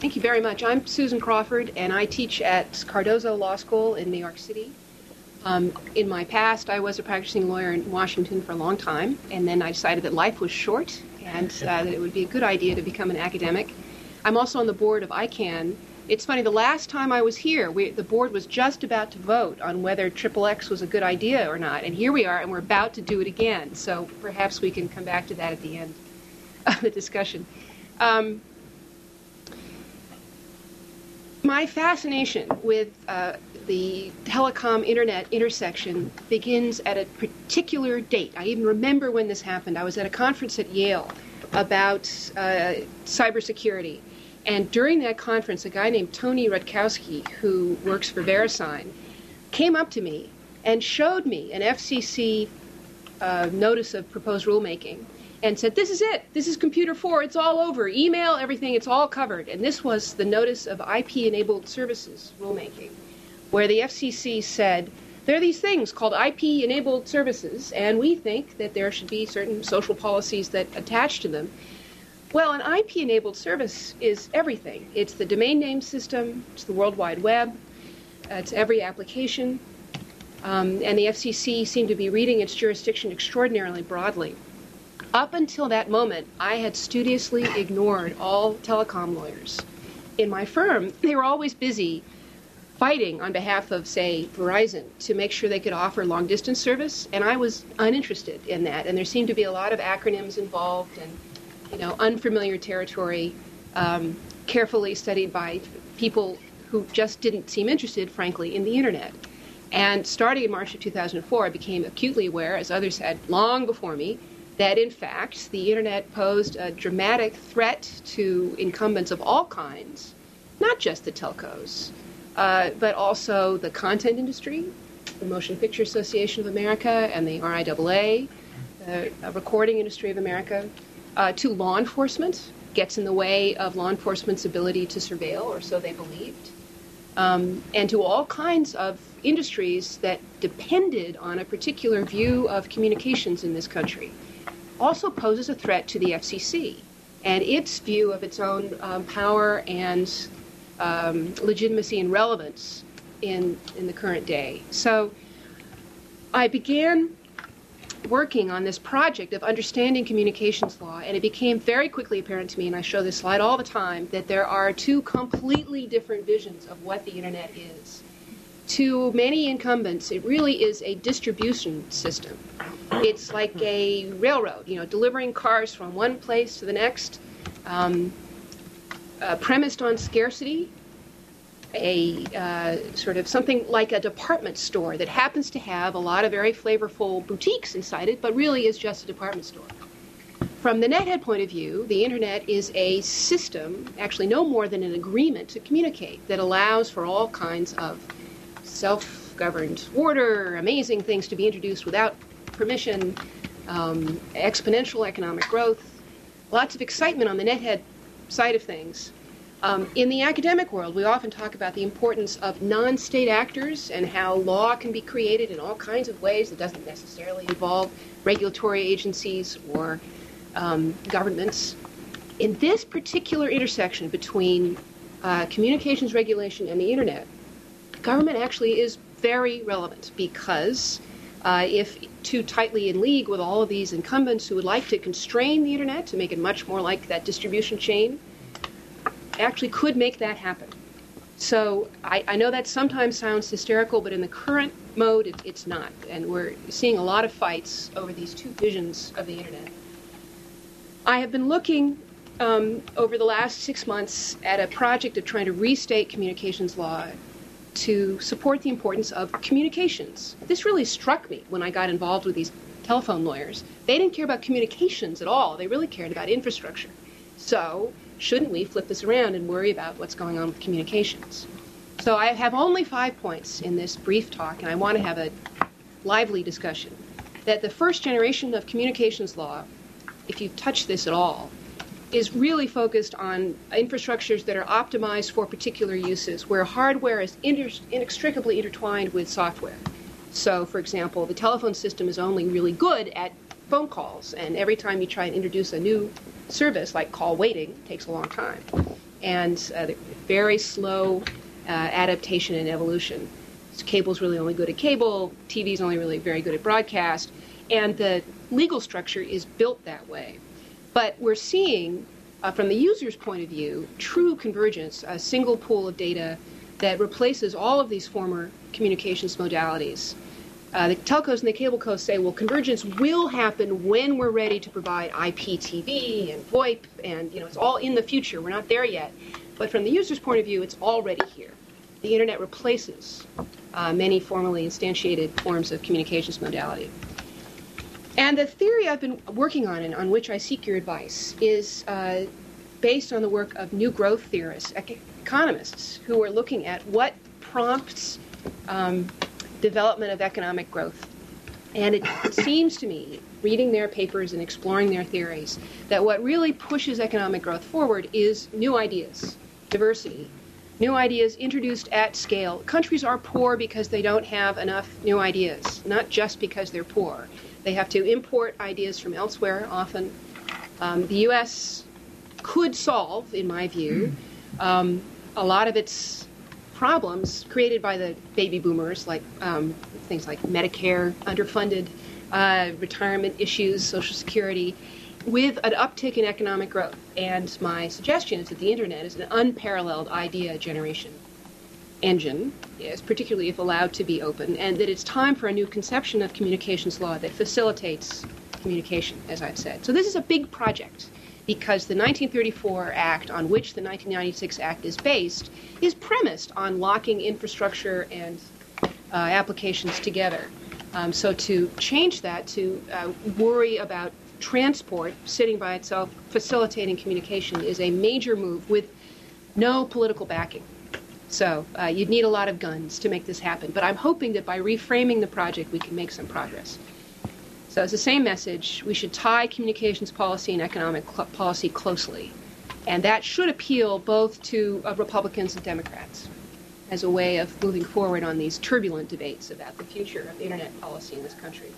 Thank you very much. I'm Susan Crawford, and I teach at Cardozo Law School in New York City. In my past, I was a practicing lawyer in Washington for a long time, and then I decided that life was short and that it would be a good idea to become an academic. I'm also on the board of ICANN. It's funny, the last time I was here, the board was just about to vote on whether XXX was a good idea or not, and here we are, and we're about to do it again. So perhaps we can come back to that at the end of the discussion. My fascination with the telecom internet intersection begins at a particular date. I even remember when this happened. I was at a conference at Yale about cybersecurity. And during that conference, a guy named Tony Rutkowski, who works for VeriSign, came up to me and showed me an FCC notice of proposed rulemaking and said, "This is it. This is Computer 4. It's all over. Email, everything. It's all covered." And this was the notice of IP-enabled services rulemaking, where the FCC said, there are these things called IP-enabled services, and we think that there should be certain social policies that attach to them. Well, an IP-enabled service is everything. It's the domain name system, it's the World Wide Web, it's every application, and the FCC seemed to be reading its jurisdiction extraordinarily broadly. Up until that moment, I had studiously ignored all telecom lawyers. In my firm, they were always busy fighting on behalf of, say, Verizon to make sure they could offer long-distance service, and I was uninterested in that, and there seemed to be a lot of acronyms involved and unfamiliar territory, carefully studied by people who just didn't seem interested, frankly, in the Internet. And starting in March of 2004, I became acutely aware, as others had long before me, that in fact the Internet posed a dramatic threat to incumbents of all kinds, not just the telcos, but also the content industry, the Motion Picture Association of America and the RIAA, the Recording Industry of America, to law enforcement, gets in the way of law enforcement's ability to surveil, or so they believed, and to all kinds of industries that depended on a particular view of communications in this country. Also poses a threat to the FCC and its view of its own power and legitimacy and relevance in the current day. So I began working on this project of understanding communications law, and it became very quickly apparent to me, and I show this slide all the time, that there are two completely different visions of what the Internet is. To many incumbents, it really is a distribution system. It's like a railroad, delivering cars from one place to the next, premised on scarcity, a sort of something like a department store that happens to have a lot of very flavorful boutiques inside it, but really is just a department store. From the nethead point of view, the Internet is a system, actually no more than an agreement to communicate, that allows for all kinds of self-governed order, amazing things to be introduced without permission, exponential economic growth, lots of excitement on the nethead side of things. In the academic world, we often talk about the importance of non-state actors and how law can be created in all kinds of ways that doesn't necessarily involve regulatory agencies or governments. In this particular intersection between communications regulation and the Internet, government actually is very relevant because if too tightly in league with all of these incumbents who would like to constrain the Internet to make it much more like that distribution chain, actually could make that happen. So I know that sometimes sounds hysterical, but in the current mode, it's not. And we're seeing a lot of fights over these two visions of the Internet. I have been looking over the last 6 months at a project of trying to restate communications law to support the importance of communications. This really struck me when I got involved with these telephone lawyers. They didn't care about communications at all. They really cared about infrastructure. So shouldn't we flip this around and worry about what's going on with communications? So I have only 5 points in this brief talk, and I want to have a lively discussion. That the first generation of communications law, if you touch this at all, is really focused on infrastructures that are optimized for particular uses, where hardware is inextricably intertwined with software. So, for example, the telephone system is only really good at phone calls, and every time you try and introduce a new service, like call waiting, it takes a long time. and very slow adaptation and evolution. So cable's really only good at cable, TV's only really very good at broadcast, and the legal structure is built that way. But we're seeing, from the user's point of view, true convergence, a single pool of data that replaces all of these former communications modalities. The telcos and the cablecos say, well, convergence will happen when we're ready to provide IPTV and VoIP, and it's all in the future. We're not there yet. But from the user's point of view, it's already here. The internet replaces many formally instantiated forms of communications modality. And the theory I've been working on and on which I seek your advice is based on the work of new growth theorists, economists, who are looking at what prompts development of economic growth. And it seems to me, reading their papers and exploring their theories, that what really pushes economic growth forward is new ideas, diversity, new ideas introduced at scale. Countries are poor because they don't have enough new ideas, not just because they're poor. They have to import ideas from elsewhere often. The U.S. could solve, in my view, a lot of its problems created by the baby boomers, like things like Medicare, underfunded retirement issues, Social Security, with an uptick in economic growth. And my suggestion is that the internet is an unparalleled idea generation engine, yes, particularly if allowed to be open, and that it's time for a new conception of communications law that facilitates communication, as I've said. So this is a big project, because the 1934 Act, on which the 1996 Act is based, is premised on locking infrastructure and applications together. So to change that, to worry about transport sitting by itself, facilitating communication, is a major move with no political backing. So you'd need a lot of guns to make this happen. But I'm hoping that by reframing the project, we can make some progress. So it's the same message. We should tie communications policy and economic policy closely. And that should appeal both to Republicans and Democrats as a way of moving forward on these turbulent debates about the future of internet policy in this country.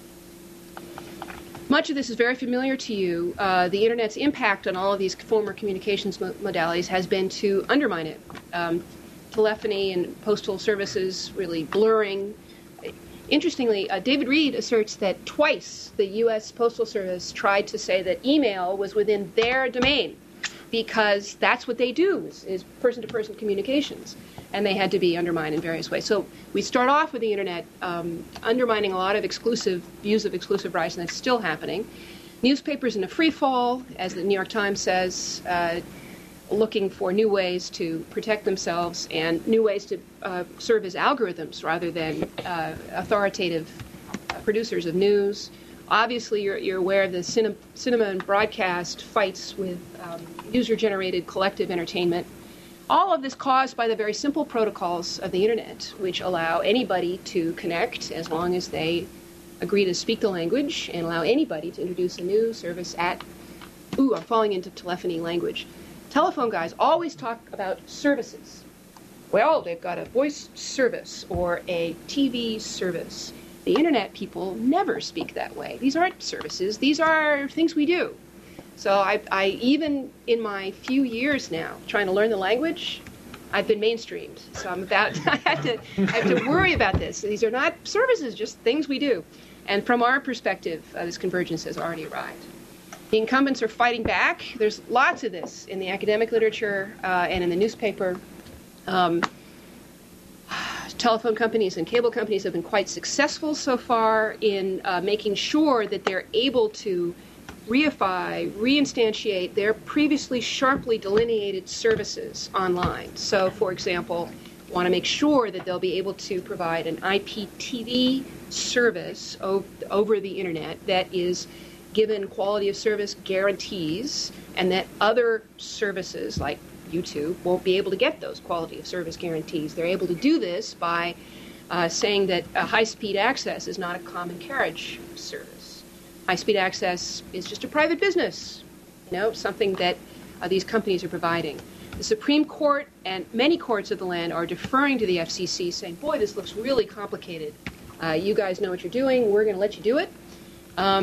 Much of this is very familiar to you. The internet's impact on all of these former communications modalities has been to undermine it. Telephony and postal services really blurring. Interestingly, David Reed asserts that twice the U.S. Postal Service tried to say that email was within their domain because that's what they do, is person-to-person communications, and they had to be undermined in various ways. So we start off with the internet undermining a lot of exclusive views of exclusive rights, and that's still happening. Newspapers in a free fall, as the New York Times says, looking for new ways to protect themselves and new ways to serve as algorithms rather than authoritative producers of news. Obviously, you're aware of the cinema and broadcast fights with user-generated collective entertainment. All of this caused by the very simple protocols of the internet, which allow anybody to connect as long as they agree to speak the language, and allow anybody to introduce a new service at, I'm falling into telephony language. Telephone guys always talk about services. Well, they've got a voice service or a TV service. The internet people never speak that way. These aren't services. These are things we do. So I even in my few years now trying to learn the language, I've been mainstreamed. So I have to worry about this. These are not services, just things we do. And from our perspective, this convergence has already arrived. The incumbents are fighting back. There's lots of this in the academic literature and in the newspaper. Telephone companies and cable companies have been quite successful so far in making sure that they're able to reify, reinstantiate their previously sharply delineated services online. So, for example, want to make sure that they'll be able to provide an IPTV service over the internet that is given quality of service guarantees, and that other services like YouTube won't be able to get those quality of service guarantees. They're able to do this by saying that high-speed access is not a common carriage service. High-speed access is just a private business, something that these companies are providing. The Supreme Court and many courts of the land are deferring to the FCC, saying, boy, this looks really complicated. You guys know what you're doing. We're going to let you do it.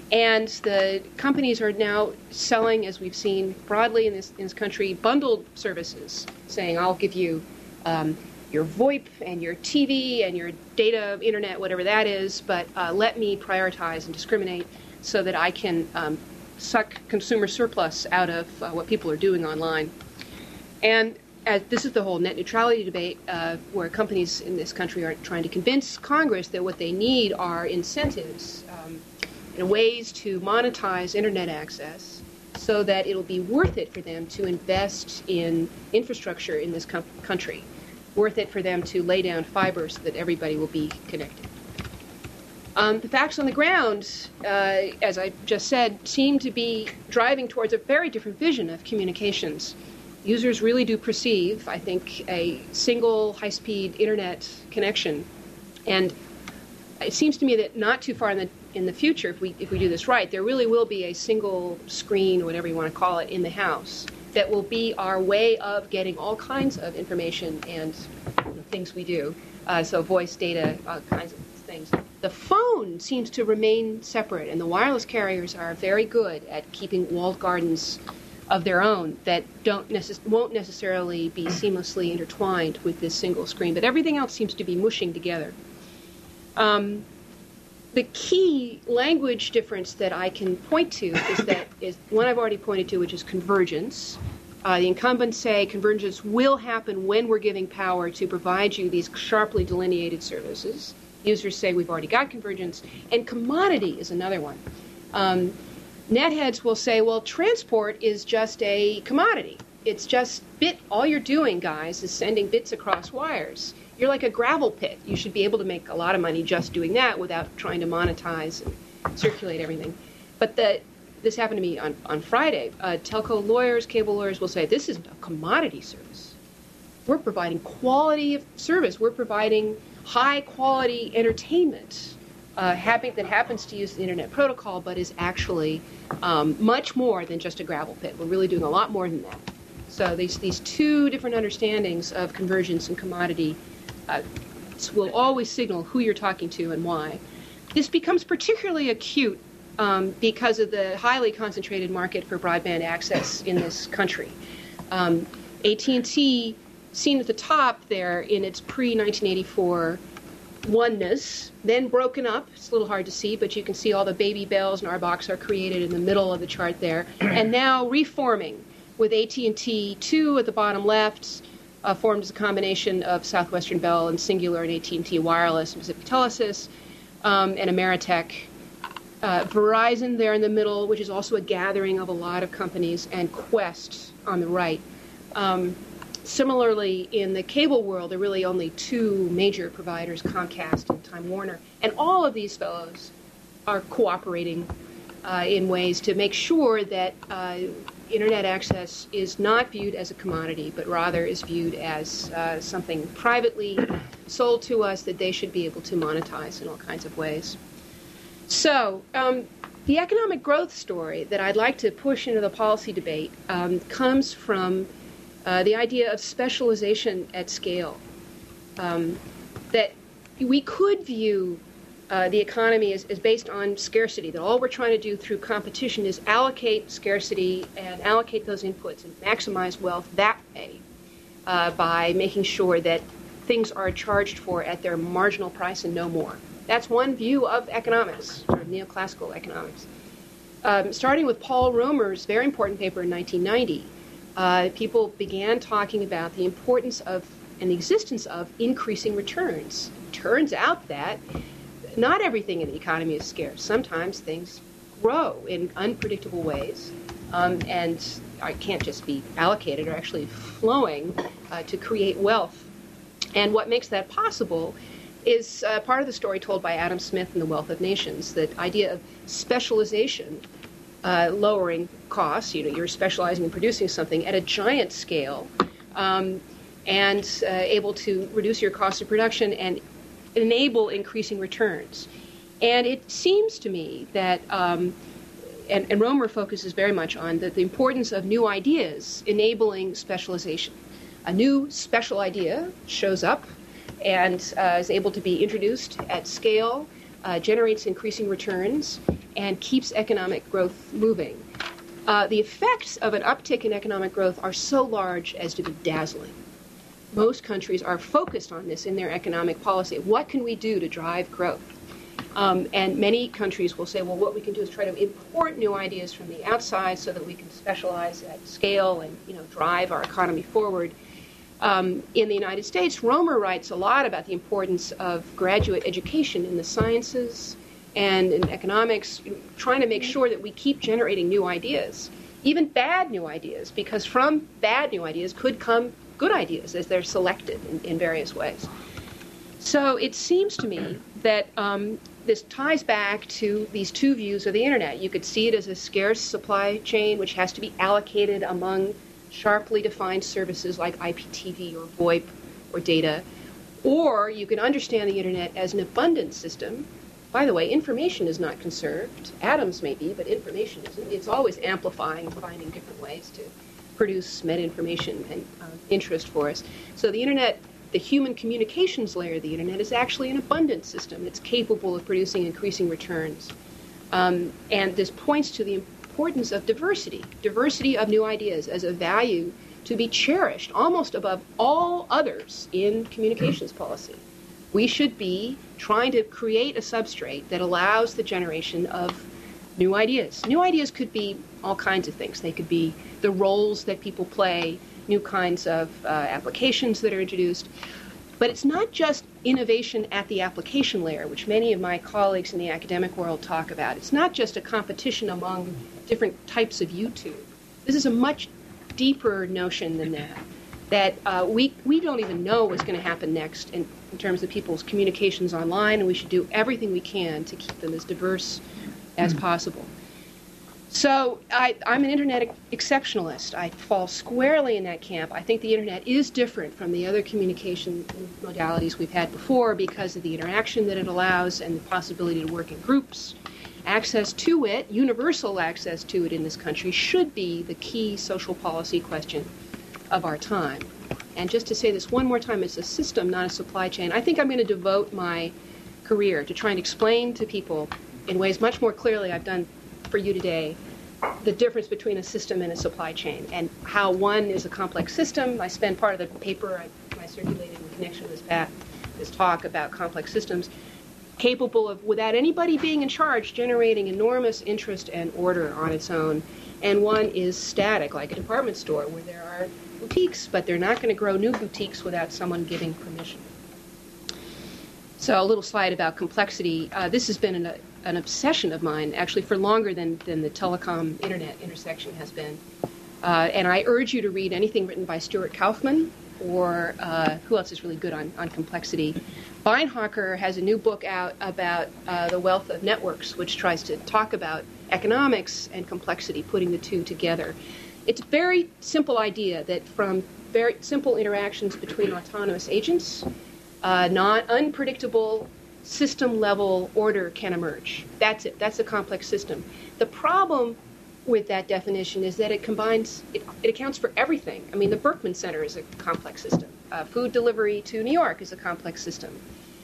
And the companies are now selling, as we've seen broadly in this country, bundled services, saying, I'll give you your VoIP and your TV and your data, internet, whatever that is, but let me prioritize and discriminate so that I can suck consumer surplus out of what people are doing online. And this is the whole net neutrality debate, where companies in this country are trying to convince Congress that what they need are incentives, ways to monetize internet access so that it'll be worth it for them to invest in infrastructure in this country, worth it for them to lay down fiber so that everybody will be connected. The facts on the ground, as I just said, seem to be driving towards a very different vision of communications. Users really do perceive, I think, a single high-speed internet connection. And it seems to me that not too far in the future, if we do this right, there really will be a single screen, or whatever you want to call it, in the house that will be our way of getting all kinds of information and things we do. So voice, data, all kinds of things. The phone seems to remain separate, and the wireless carriers are very good at keeping walled gardens of their own that won't necessarily be seamlessly intertwined with this single screen. But everything else seems to be mushing together. The key language difference that I can point to is one I've already pointed to, which is convergence. The incumbents say convergence will happen when we're giving power to provide you these sharply delineated services. Users say we've already got convergence. And commodity is another one. Netheads will say, well, transport is just a commodity. It's just all you're doing, guys, is sending bits across wires. You're like a gravel pit. You should be able to make a lot of money just doing that without trying to monetize and circulate everything. But this happened to me on Friday. Telco lawyers, cable lawyers will say, this isn't a commodity service. We're providing quality of service. We're providing high-quality entertainment that happens to use the Internet Protocol, but is actually much more than just a gravel pit. We're really doing a lot more than that. So these two different understandings of convergence and commodity will always signal who you're talking to and why. This becomes particularly acute because of the highly concentrated market for broadband access in this country. AT&T, seen at the top there in its pre-1984 oneness, then broken up. It's a little hard to see, but you can see all the baby bells and RBOX are created in the middle of the chart there, and now reforming with AT&T 2 at the bottom left, formed as a combination of Southwestern Bell and Singular and AT&T Wireless and Pacific Telesis, and Ameritech. Verizon there in the middle, which is also a gathering of a lot of companies, and Qwest on the right. Similarly, in the cable world, there are really only two major providers, Comcast and Time Warner. And all of these fellows are cooperating in ways to make sure that Internet access is not viewed as a commodity, but rather is viewed as something privately sold to us that they should be able to monetize in all kinds of ways. So the economic growth story that I'd like to push into the policy debate comes from the idea of specialization at scale. That we could view the economy is based on scarcity, that all we're trying to do through competition is allocate scarcity and allocate those inputs and maximize wealth that way by making sure that things are charged for at their marginal price and no more. That's one view of economics, sort of neoclassical economics. Starting with Paul Romer's very important paper in 1990, people began talking about the importance of and the existence of increasing returns. Turns out that not everything in the economy is scarce. Sometimes things grow in unpredictable ways, and can't just be allocated or actually flowing to create wealth. And what makes that possible is part of the story told by Adam Smith in The Wealth of Nations, that idea of specialization, lowering costs. You're specializing in producing something at a giant scale, and able to reduce your cost of production and enable increasing returns. And it seems to me that, and Romer focuses very much on the importance of new ideas enabling specialization. A new special idea shows up and is able to be introduced at scale, generates increasing returns, and keeps economic growth moving. The effects of an uptick in economic growth are so large as to be dazzling. Most countries are focused on this in their economic policy. What can we do to drive growth? And many countries will say, well, what we can do is try to import new ideas from the outside so that we can specialize at scale and drive our economy forward. In the United States, Romer writes a lot about the importance of graduate education in the sciences and in economics, trying to make sure that we keep generating new ideas, even bad new ideas, because from bad new ideas could come good ideas as they're selected in various ways. So it seems to me that this ties back to these two views of the Internet. You could see it as a scarce supply chain which has to be allocated among sharply defined services like IPTV or VoIP or data. Or you can understand the Internet as an abundant system. By the way, information is not conserved. Atoms may be, but information isn't. It's always amplifying, finding different ways to produce meta-information and interest for us. So the Internet, the human communications layer of the Internet, is actually an abundant system. It's capable of producing increasing returns. And this points to the importance of diversity of new ideas as a value to be cherished almost above all others in communications policy. We should be trying to create a substrate that allows the generation of new ideas. New ideas could be all kinds of things. They could be the roles that people play, new kinds of applications that are introduced. But it's not just innovation at the application layer, which many of my colleagues in the academic world talk about. It's not just a competition among different types of YouTube. This is a much deeper notion than that we don't even know what's going to happen next in terms of people's communications online, and we should do everything we can to keep them as diverse as possible. So I'm an Internet exceptionalist. I fall squarely in that camp. I think the Internet is different from the other communication modalities we've had before because of the interaction that it allows and the possibility to work in groups. Access to it, universal access to it in this country, should be the key social policy question of our time. And just to say this one more time, it's a system, not a supply chain. I think I'm going to devote my career to trying to explain to people in ways much more clearly I've done for you today the difference between a system and a supply chain and how one is a complex system. I spend part of the paper I circulated in connection with this talk about complex systems, capable of, without anybody being in charge, generating enormous interest and order on its own. And one is static, like a department store where there are boutiques, but they're not going to grow new boutiques without someone giving permission. So a little slide about complexity. This has been an obsession of mine, actually, for longer than the telecom internet intersection has been. And I urge you to read anything written by Stuart Kauffman or who else is really good on complexity. Beinhocker has a new book out about the wealth of networks, which tries to talk about economics and complexity, putting the two together. It's a very simple idea that from very simple interactions between autonomous agents, unpredictable system-level order can emerge. That's it. That's a complex system. The problem with that definition is that it accounts for everything. I mean, the Berkman Center is a complex system. Food delivery to New York is a complex system.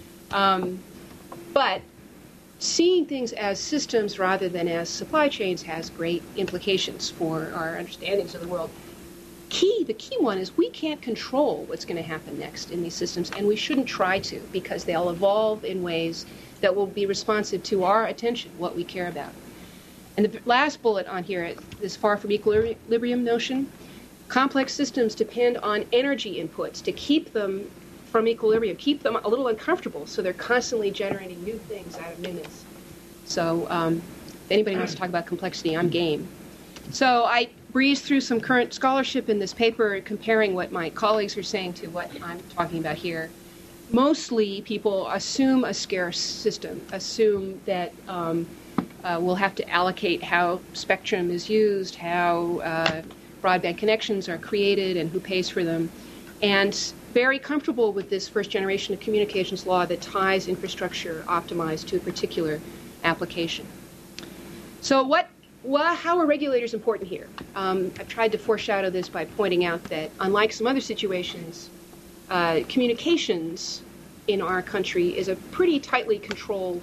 But seeing things as systems rather than as supply chains has great implications for our understandings of the world. The key one is we can't control what's going to happen next in these systems, and we shouldn't try to, because they'll evolve in ways that will be responsive to our attention, what we care about. And the last bullet on here, this far from equilibrium notion, complex systems depend on energy inputs to keep them from equilibrium, keep them a little uncomfortable, so they're constantly generating new things out of newness. So if anybody wants to talk about complexity, I'm game. So I breezed through some current scholarship in this paper, comparing what my colleagues are saying to what I'm talking about here. Mostly people assume a scarce system, assume that we'll have to allocate how spectrum is used, how broadband connections are created, and who pays for them, and very comfortable with this first generation of communications law that ties infrastructure optimized to a particular application. So how are regulators important here? I've tried to foreshadow this by pointing out that unlike some other situations, communications in our country is a pretty tightly controlled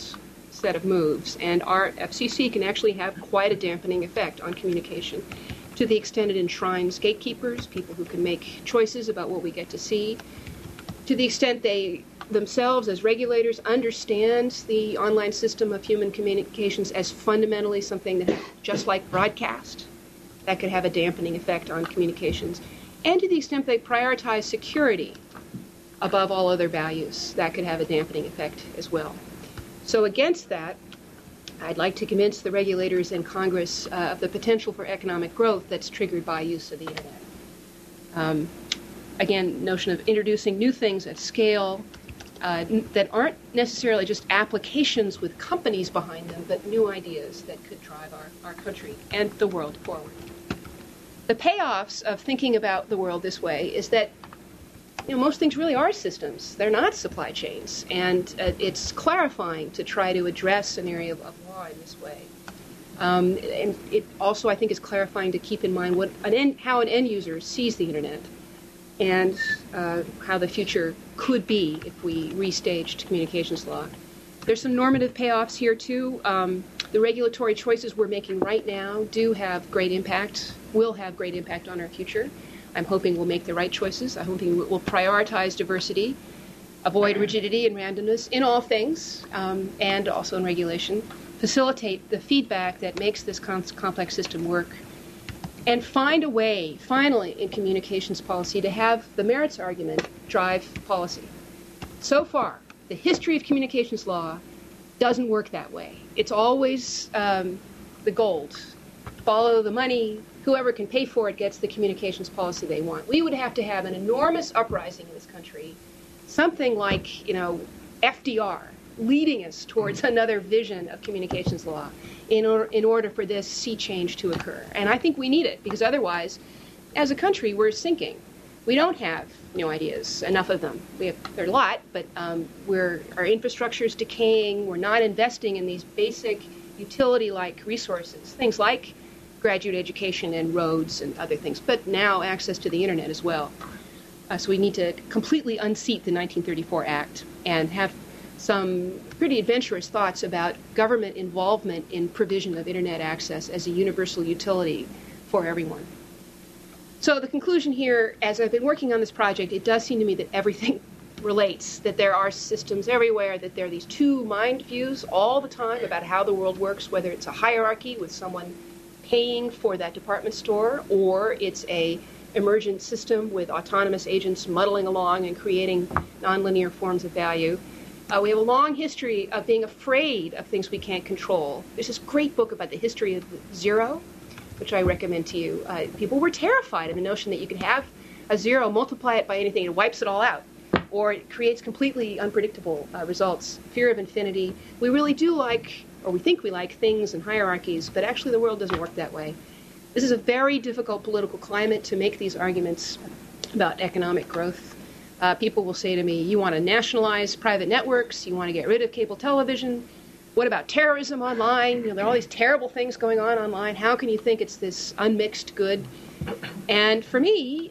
set of moves, and our FCC can actually have quite a dampening effect on communication to the extent it enshrines gatekeepers, people who can make choices about what we get to see, to the extent they themselves as regulators understand the online system of human communications as fundamentally something that, just like broadcast, that could have a dampening effect on communications, and to the extent they prioritize security above all other values, that could have a dampening effect as well. So against that, I'd like to convince the regulators and Congress of the potential for economic growth that's triggered by use of the internet. Again, notion of introducing new things at scale that aren't necessarily just applications with companies behind them, but new ideas that could drive our country and the world forward. The payoffs of thinking about the world this way is that most things really are systems. They're not supply chains. And it's clarifying to try to address an area of law in this way. And it also, I think, is clarifying to keep in mind how an end user sees the internet and how the future could be if we restaged communications law. There's some normative payoffs here, too. The regulatory choices we're making right now do have great impact, will have great impact on our future. I'm hoping we'll make the right choices. I'm hoping we'll prioritize diversity, avoid rigidity and randomness in all things, and also in regulation, facilitate the feedback that makes this complex system work, and find a way, finally, in communications policy to have the merits argument drive policy. So far, the history of communications law doesn't work that way. It's always the gold. Follow the money. Whoever can pay for it gets the communications policy they want. We would have to have an enormous uprising in this country, something like, FDR, leading us towards another vision of communications law in order for this sea change to occur. And I think we need it, because otherwise, as a country, we're sinking. We don't have new ideas, enough of them. There are a lot, but our infrastructure is decaying. We're not investing in these basic utility-like resources, things like graduate education and roads and other things, but now access to the internet as well. So we need to completely unseat the 1934 Act and have some pretty adventurous thoughts about government involvement in provision of internet access as a universal utility for everyone. So the conclusion here, as I've been working on this project, it does seem to me that everything relates, that there are systems everywhere, that there are these two mind views all the time about how the world works, whether it's a hierarchy with someone paying for that department store, or it's a emergent system with autonomous agents muddling along and creating nonlinear forms of value. We have a long history of being afraid of things we can't control. There's this great book about the history of zero, which I recommend to you. People were terrified of the notion that you could have a zero, multiply it by anything, and it wipes it all out, or it creates completely unpredictable results. Fear of infinity. We really do like, or we think we like, things and hierarchies, but actually the world doesn't work that way. This is a very difficult political climate to make these arguments about economic growth. People will say to me, you want to nationalize private networks, you want to get rid of cable television, what about terrorism online? There are all these terrible things going on online. How can you think it's this unmixed good? And for me,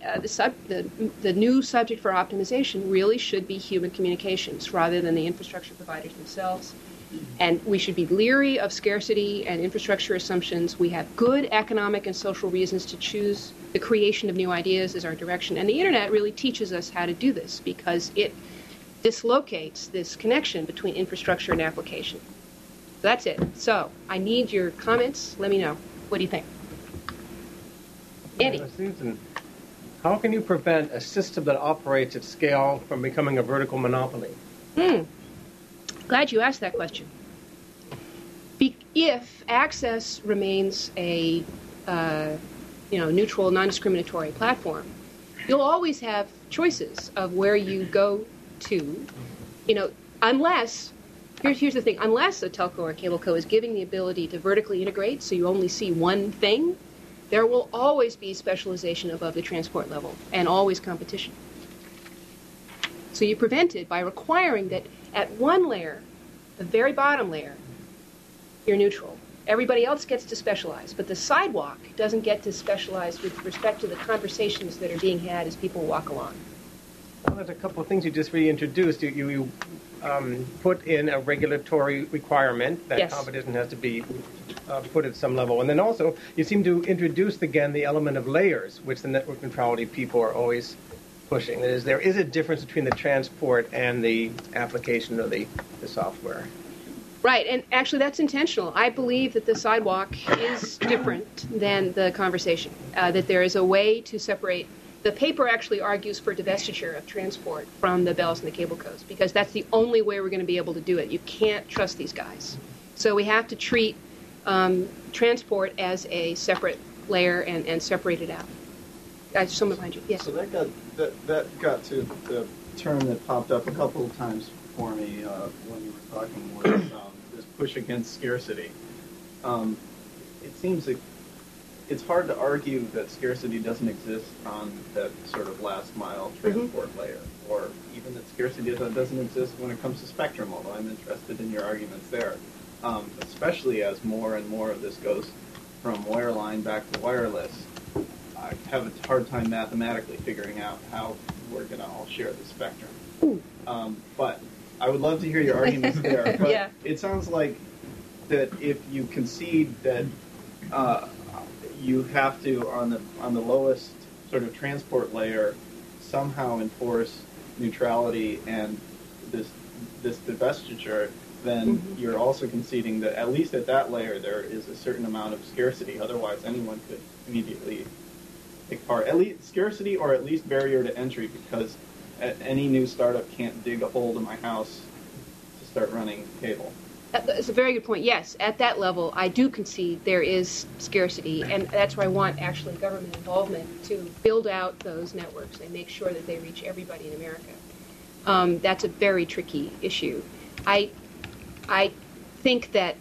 the new subject for optimization really should be human communications rather than the infrastructure providers themselves. And we should be leery of scarcity and infrastructure assumptions. We have good economic and social reasons to choose the creation of new ideas as our direction. And the internet really teaches us how to do this because it dislocates this connection between infrastructure and application. So that's it. So I need your comments. Let me know. What do you think? Andy. Susan, how can you prevent a system that operates at scale from becoming a vertical monopoly? Glad you asked that question. If access remains a neutral, non-discriminatory platform, you'll always have choices of where you go to. Unless here's the thing: unless a telco or cable co is giving the ability to vertically integrate, so you only see one thing, there will always be specialization above the transport level and always competition. So you prevent it by requiring that at one layer, the very bottom layer, you're neutral. Everybody else gets to specialize, but the sidewalk doesn't get to specialize with respect to the conversations that are being had as people walk along. Well, there's a couple of things you just reintroduced. You put in a regulatory requirement that Yes. competition has to be put at some level. And then also, you seem to introduce again the element of layers, which the network neutrality people are always pushing. That is, there is a difference between the transport and the application of the software. Right, and actually that's intentional. I believe that the sidewalk is different than the conversation, that there is a way to separate. The paper actually argues for divestiture of transport from the bells and the cable codes, because that's the only way we're going to be able to do it. You can't trust these guys. So we have to treat transport as a separate layer and separate it out. Someone behind you. Yes. So that got to the term that popped up a couple of times for me when you were talking was this push against scarcity. It seems like it's hard to argue that scarcity doesn't exist on that sort of last mile transport layer, or even that scarcity doesn't exist when it comes to spectrum, although I'm interested in your arguments there, especially as more and more of this goes from wireline back to wireless. I have a hard time mathematically figuring out how we're going to all share the spectrum. But I would love to hear your arguments there. But Yeah. It sounds like that if you concede that you have to, on the lowest sort of transport layer, somehow enforce neutrality and this divestiture, then you're also conceding that at least at that layer there is a certain amount of scarcity. Otherwise, anyone could immediately take part. At least scarcity, or at least barrier to entry, because any new startup can't dig a hole to my house to start running cable. That's a very good point. Yes, at that level, I do concede there is scarcity, and that's where I want actually government involvement to build out those networks and make sure that they reach everybody in America. That's a very tricky issue. I think that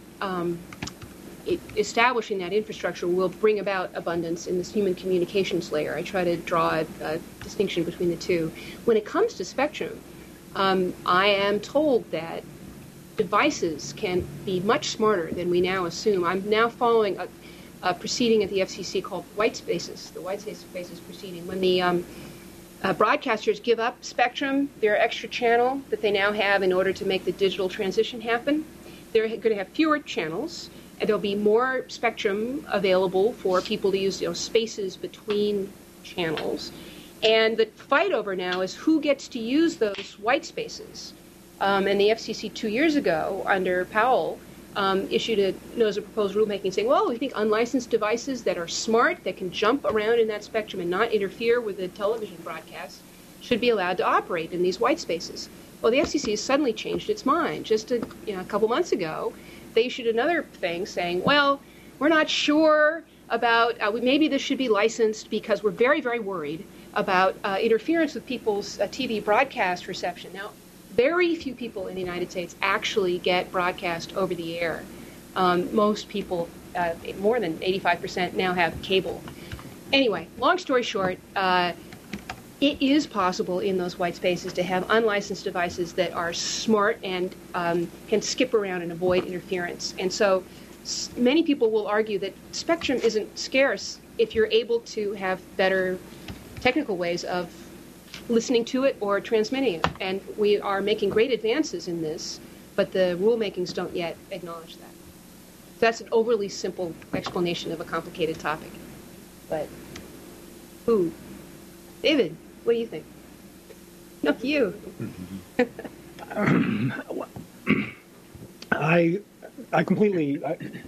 establishing that infrastructure will bring about abundance in this human communications layer. I try to draw a distinction between the two. When it comes to spectrum, I am told that devices can be much smarter than we now assume. I'm now following a proceeding at the FCC called White Spaces, the White Spaces proceeding. When the broadcasters give up spectrum, their extra channel that they now have in order to make the digital transition happen, they're going to have fewer channels, and there'll be more spectrum available for people to use, spaces between channels. And the fight over now is who gets to use those white spaces. And the FCC 2 years ago, under Powell, issued a notice of proposed rulemaking saying, well, we think unlicensed devices that are smart, that can jump around in that spectrum and not interfere with the television broadcast, should be allowed to operate in these white spaces. Well, the FCC has suddenly changed its mind. Just a couple months ago, they issued another thing saying, well, we're not sure about, maybe this should be licensed because we're very, very worried about interference with people's TV broadcast reception. Now, very few people in the United States actually get broadcast over the air. Most people, more than 85%, now have cable. Anyway, long story short, it is possible in those white spaces to have unlicensed devices that are smart and can skip around and avoid interference. And so many people will argue that spectrum isn't scarce if you're able to have better technical ways of listening to it or transmitting it. And we are making great advances in this, but the rulemakings don't yet acknowledge that. So that's an overly simple explanation of a complicated topic. But, David, what do you think? No, you. I completely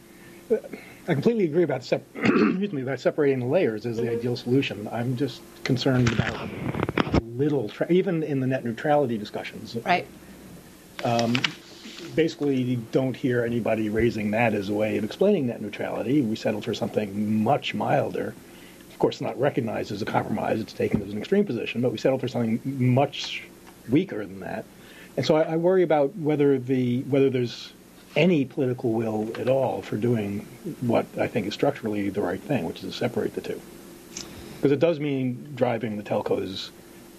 agree about about separating the layers as the ideal solution. I'm just concerned about even in the net neutrality discussions. Right. Basically, you don't hear anybody raising that as a way of explaining net neutrality. We settled for something much milder. Of course, not recognized as a compromise. It's taken as an extreme position, but we settled for something much weaker than that. And so I worry about whether there's any political will at all for doing what I think is structurally the right thing, which is to separate the two. Because it does mean driving the telcos.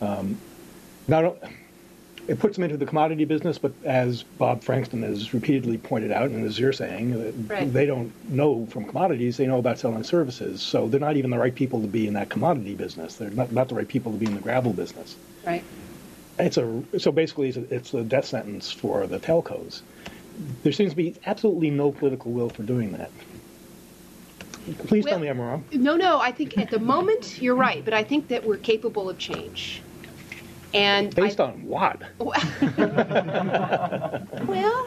It puts them into the commodity business, but as Bob Frankston has repeatedly pointed out, and as you're saying, right, they don't know from commodities, they know about selling services. So they're not even the right people to be in that commodity business. They're not the right people to be in the gravel business. Right. So basically, it's a death sentence for the telcos. There seems to be absolutely no political will for doing that. Please tell me I'm wrong. No, I think at the moment you're right, but I think that we're capable of change. And Based on what? Well,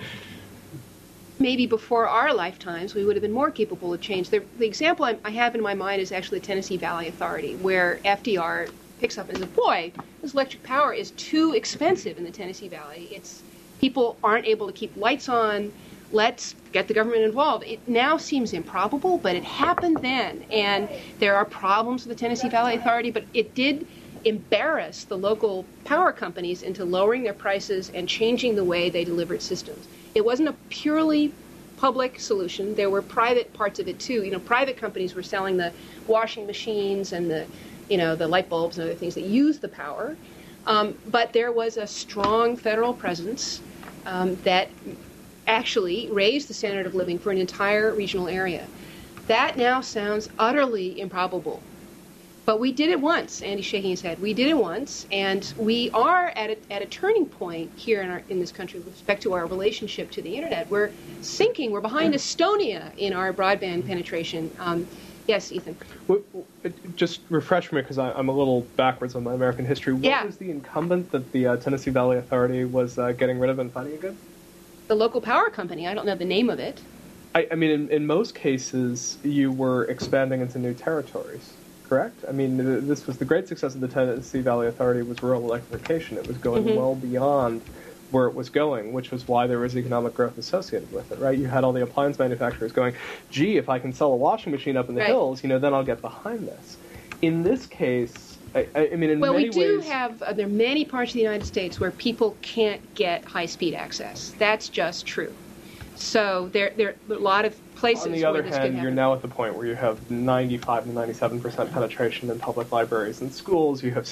maybe before our lifetimes we would have been more capable of change. The example I have in my mind is actually the Tennessee Valley Authority, where FDR picks up and says, boy, this electric power is too expensive in the Tennessee Valley. People aren't able to keep lights on. Let's get the government involved. It now seems improbable, but it happened then. And there are problems with the Tennessee Valley Authority, but it did embarrass the local power companies into lowering their prices and changing the way they delivered systems. It wasn't a purely public solution. There were private parts of it too. Private companies were selling the washing machines and the light bulbs and other things that used the power. But there was a strong federal presence that actually raised the standard of living for an entire regional area. That now sounds utterly improbable. But we did it once. Andy's shaking his head. We did it once, and we are at a turning point here in this country with respect to our relationship to the internet. We're sinking. We're behind Estonia in our broadband penetration. Yes, Ethan. Just refresh me, because I'm a little backwards on my American history. What was the incumbent that the Tennessee Valley Authority was getting rid of and fighting against? The local power company. I don't know the name of it. I mean, in most cases, you were expanding into new territories, correct? I mean, this was the great success of the Tennessee Valley Authority was rural electrification. It was going well beyond where it was going, which was why there was economic growth associated with it, right? You had all the appliance manufacturers going, gee, if I can sell a washing machine up in the hills, then I'll get behind this. In this case, I mean, in many ways... Well, we do have, there are many parts of the United States where people can't get high-speed access. That's just true. So there are a lot of places where this could happen. On the other hand, you're now at the point where you have 95 to 97% penetration in public libraries and schools. You have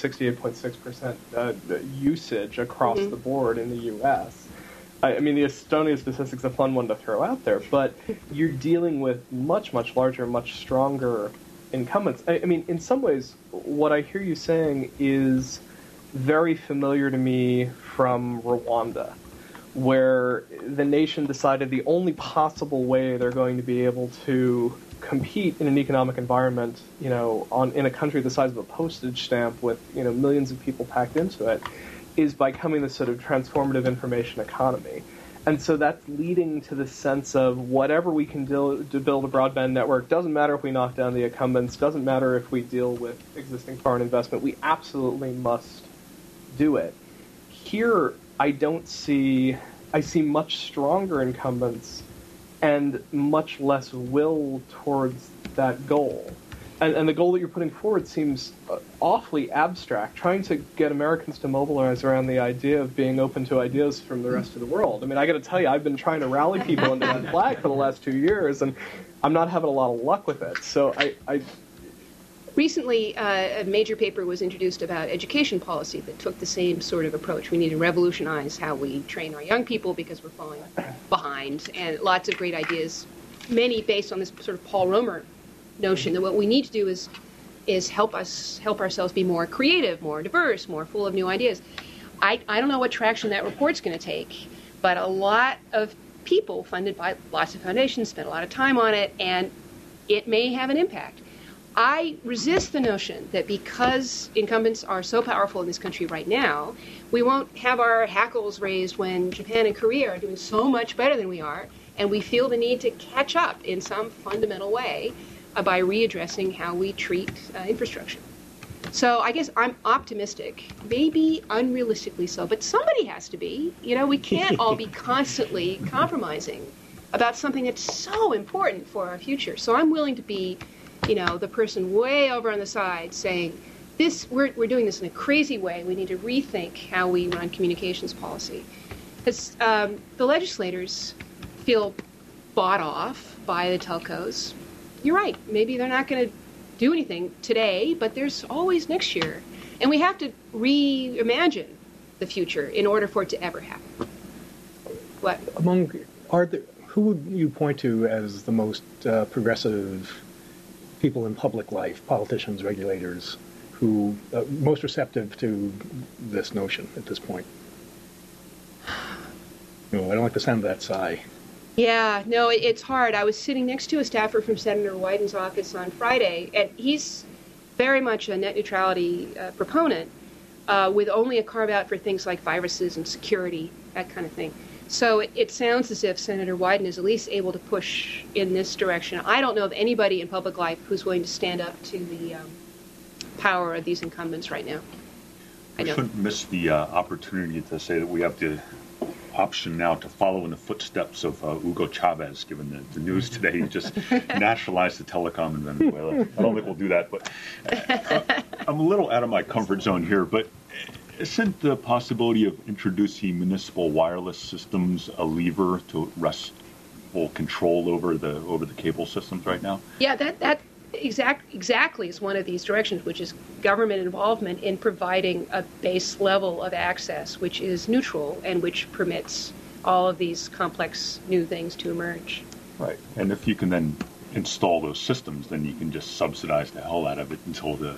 68.6% usage across the board in the U.S. I mean, the Estonia statistic's a fun one to throw out there, but you're dealing with much, much larger, much stronger incumbents. I mean, in some ways, what I hear you saying is very familiar to me from Rwanda, where the nation decided the only possible way they're going to be able to compete in an economic environment, in a country the size of a postage stamp with, millions of people packed into it, is by becoming this sort of transformative information economy. And so that's leading to the sense of whatever we can do to build a broadband network, doesn't matter if we knock down the incumbents, doesn't matter if we deal with existing foreign investment, we absolutely must do it. Here, I see much stronger incumbents and much less will towards that goal. And the goal that you're putting forward seems awfully abstract, trying to get Americans to mobilize around the idea of being open to ideas from the rest of the world. I mean, I got to tell you, I've been trying to rally people into that flag for the last 2 years, and I'm not having a lot of luck with it. So Recently, a major paper was introduced about education policy that took the same sort of approach. We need to revolutionize how we train our young people because we're falling behind, and lots of great ideas, many based on this sort of Paul Romer notion that what we need to do is help ourselves be more creative, more diverse, more full of new ideas. I don't know what traction that report's going to take, but a lot of people funded by lots of foundations spent a lot of time on it, and it may have an impact. I resist the notion that because incumbents are so powerful in this country right now, we won't have our hackles raised when Japan and Korea are doing so much better than we are, and we feel the need to catch up in some fundamental way by readdressing how we treat infrastructure. So I guess I'm optimistic, maybe unrealistically so, but somebody has to be. We can't all be constantly compromising about something that's so important for our future. So I'm willing to be the person way over on the side saying, we're doing this in a crazy way. We need to rethink how we run communications policy. Because the legislators feel bought off by the telcos. You're right. Maybe they're not going to do anything today, but there's always next year. And we have to reimagine the future in order for it to ever happen. What? Who would you point to as the most progressive people in public life, politicians, regulators, who most receptive to this notion at this point? No, I don't like the sound of that sigh. Yeah, no, it's hard. I was sitting next to a staffer from Senator Wyden's office on Friday, and he's very much a net neutrality proponent, with only a carve-out for things like viruses and security, that kind of thing. So it sounds as if Senator Wyden is at least able to push in this direction. I don't know of anybody in public life who's willing to stand up to the power of these incumbents right now. I shouldn't miss the opportunity to say that we have the option now to follow in the footsteps of Hugo Chavez, given the news today. He just nationalized the telecom in Venezuela. I don't think we'll do that, but I'm a little out of my comfort zone here, but isn't the possibility of introducing municipal wireless systems a lever to wrest full control over the cable systems right now? Yeah, that exactly is one of these directions, which is government involvement in providing a base level of access, which is neutral and which permits all of these complex new things to emerge. Right. And if you can then install those systems, then you can just subsidize the hell out of it until the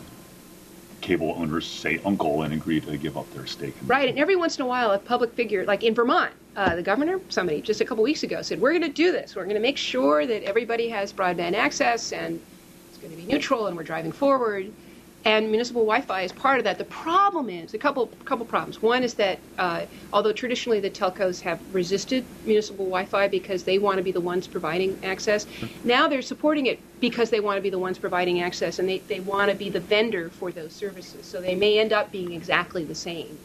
cable owners say uncle and agree to give up their stake. Right. And every once in a while, a public figure, like in Vermont, the governor, somebody just a couple weeks ago said, we're going to do this. We're going to make sure that everybody has broadband access, and going to be neutral, and we're driving forward, and municipal Wi-Fi is part of that. The problem is a couple problems. One is that although traditionally the telcos have resisted municipal Wi-Fi because they want to be the ones providing access, now they're supporting it because they want to be the ones providing access, and they want to be the vendor for those services. So they may end up being exactly the same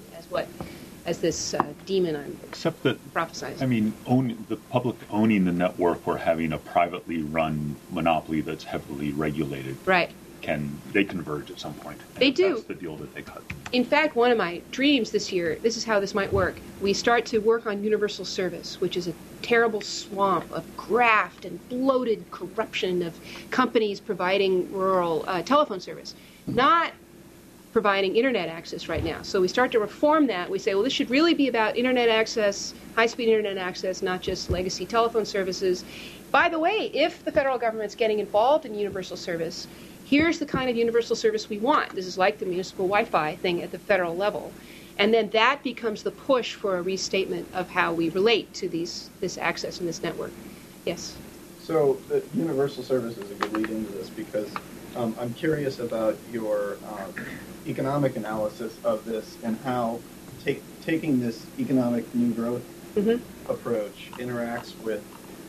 as this demon I'm Except that, prophesizing. I mean, the public owning the network or having a privately run monopoly that's heavily regulated, Right. they converge at some point. They do. That's the deal that they cut. In fact, one of my dreams this year, this is how this might work. We start to work on universal service, which is a terrible swamp of graft and bloated corruption of companies providing rural telephone service. Not providing internet access right now. So we start to reform that. We say, well, this should really be about internet access, high-speed internet access, not just legacy telephone services. By the way, if the federal government's getting involved in universal service, here's the kind of universal service we want. This is like the municipal Wi-Fi thing at the federal level. And then that becomes the push for a restatement of how we relate to this access in this network. Yes? So universal service is a good lead into this, because I'm curious about your economic analysis of this and how taking this economic new growth approach interacts with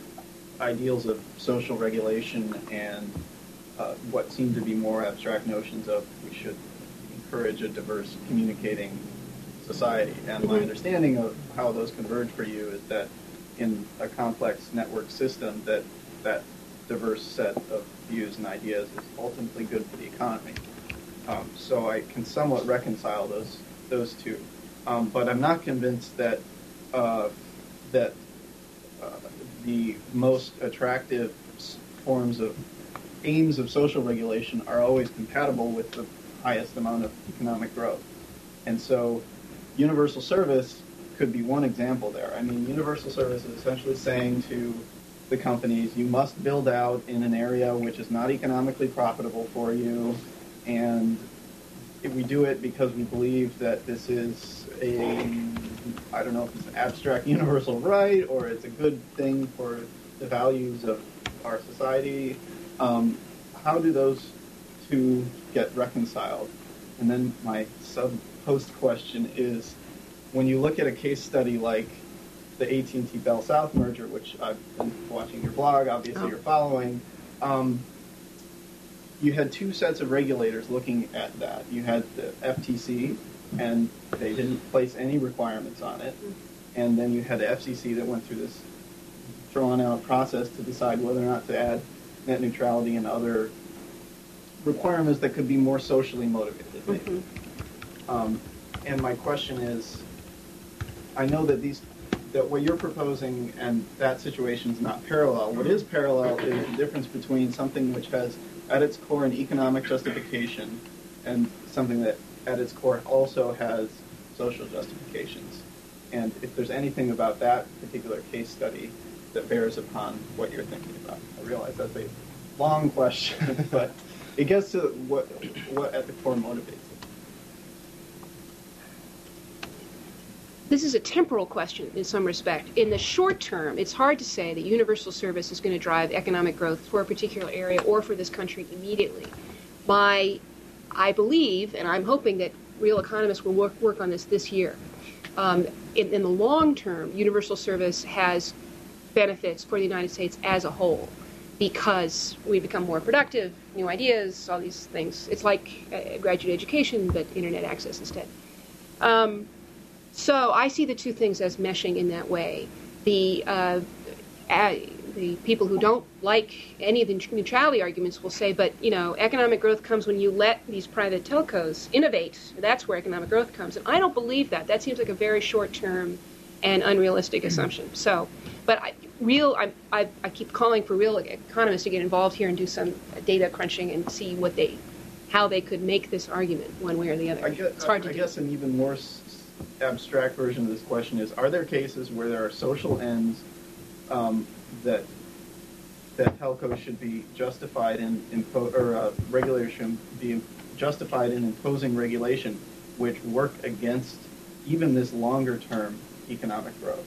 ideals of social regulation and what seem to be more abstract notions of we should encourage a diverse communicating society. And my understanding of how those converge for you is that in a complex network system, that diverse set of views and ideas is ultimately good for the economy. So I can somewhat reconcile those two, but I'm not convinced that the most attractive forms of aims of social regulation are always compatible with the highest amount of economic growth. And so universal service could be one example there. I mean, universal service is essentially saying to the companies, you must build out in an area which is not economically profitable for you, and we do it because we believe that this is I don't know if it's an abstract universal right or it's a good thing for the values of our society. How do those two get reconciled? And then my post question is, when you look at a case study like the AT&T Bell South merger, which I've been watching your blog, obviously you're following, you had two sets of regulators looking at that. You had the FTC, and they didn't place any requirements on it. And then you had the FCC that went through this drawn-out process to decide whether or not to add net neutrality and other requirements that could be more socially motivated, maybe. And my question is, I know that what you're proposing and that situation is not parallel. What is parallel is the difference between something which has at its core an economic justification and something that at its core also has social justifications. And if there's anything about that particular case study that bears upon what you're thinking about. I realize that's a long question, but it gets to what at the core motivates it. This is a temporal question in some respect. In the short term, it's hard to say that universal service is going to drive economic growth for a particular area or for this country immediately. I believe, and I'm hoping that real economists will work on this year. In the long term, universal service has benefits for the United States as a whole because we become more productive, new ideas, all these things. It's like graduate education, but internet access instead. So I see the two things as meshing in that way. The people who don't like any of the neutrality arguments will say, but, economic growth comes when you let these private telcos innovate. That's where economic growth comes. And I don't believe that. That seems like a very short-term and unrealistic assumption. So, but I keep calling for real economists to get involved here and do some data crunching and see how they could make this argument one way or the other. It's hard to do. I guess an even more abstract version of this question is, are there cases where there are social ends that telcos should be justified in regulators should be justified in imposing regulation which work against even this longer term economic growth?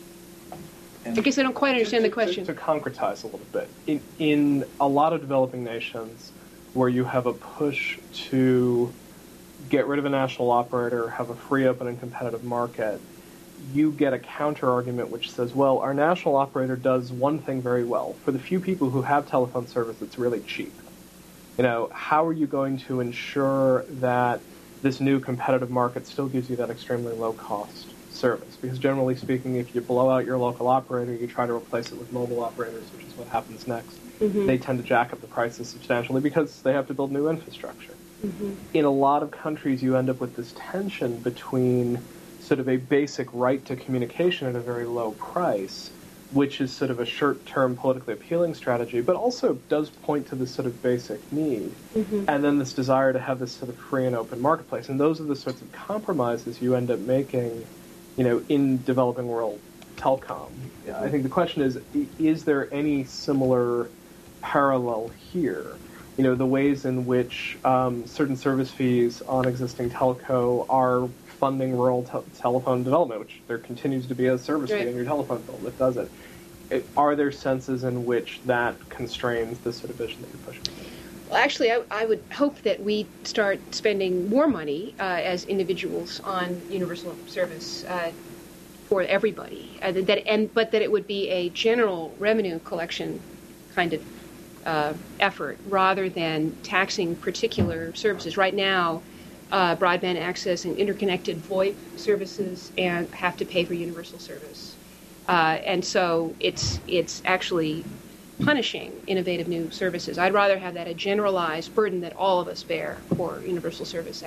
And I guess I don't quite understand the question. To concretize a little bit, in a lot of developing nations where you have a push to get rid of a national operator, have a free, open, and competitive market, you get a counter-argument which says, well, our national operator does one thing very well. For the few people who have telephone service, it's really cheap. How are you going to ensure that this new competitive market still gives you that extremely low-cost service? Because generally speaking, if you blow out your local operator, you try to replace it with mobile operators, which is what happens next. Mm-hmm. They tend to jack up the prices substantially because they have to build new infrastructure. Mm-hmm. In a lot of countries, you end up with this tension between sort of a basic right to communication at a very low price, which is sort of a short-term politically appealing strategy, but also does point to this sort of basic need, mm-hmm. and then this desire to have this sort of free and open marketplace. And those are the sorts of compromises you end up making, in developing world telecom. I think the question is there any similar parallel here? The ways in which certain service fees on existing telco are funding rural telephone development, which there continues to be a service fee in your telephone bill that does it. Are there senses in which that constrains the sort of vision that you're pushing? Well, actually, I would hope that we start spending more money as individuals on universal service for everybody, but that it would be a general revenue collection kind of effort rather than taxing particular services. Right now, broadband access and interconnected VoIP services and have to pay for universal service. And so it's actually punishing innovative new services. I'd rather have that a generalized burden that all of us bear for universal service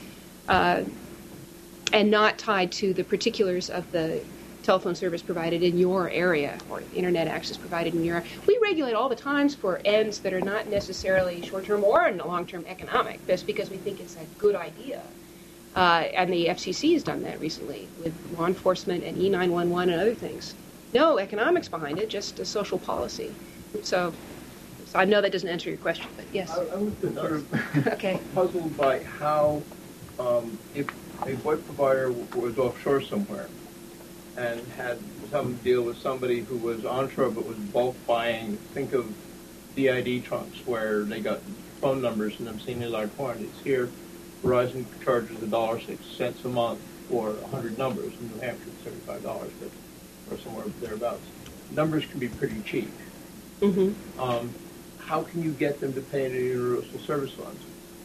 and not tied to the particulars of the telephone service provided in your area or internet access provided in your area. We regulate all the times for ends that are not necessarily short-term or long-term economic, just because we think it's a good idea. And the FCC has done that recently with law enforcement and E911 and other things. No economics behind it, just a social policy. So I know that doesn't answer your question, but yes. I was sort of okay. puzzled by how, if a VoIP provider was offshore somewhere and had some deal with somebody who was onshore but was bulk buying, think of DID trunks where they got phone numbers in obscenely large quantities. Here, Verizon charges $1.06 a month for 100 numbers. In New Hampshire, it's $35, or somewhere thereabouts. Numbers can be pretty cheap. Mm-hmm. How can you get them to pay into universal service funds?